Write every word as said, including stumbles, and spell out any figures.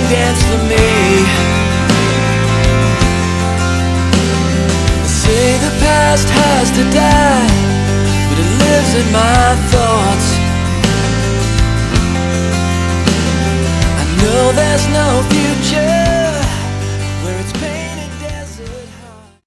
dance for me. They say the past has to die, but it lives in my thoughts. I know there's no future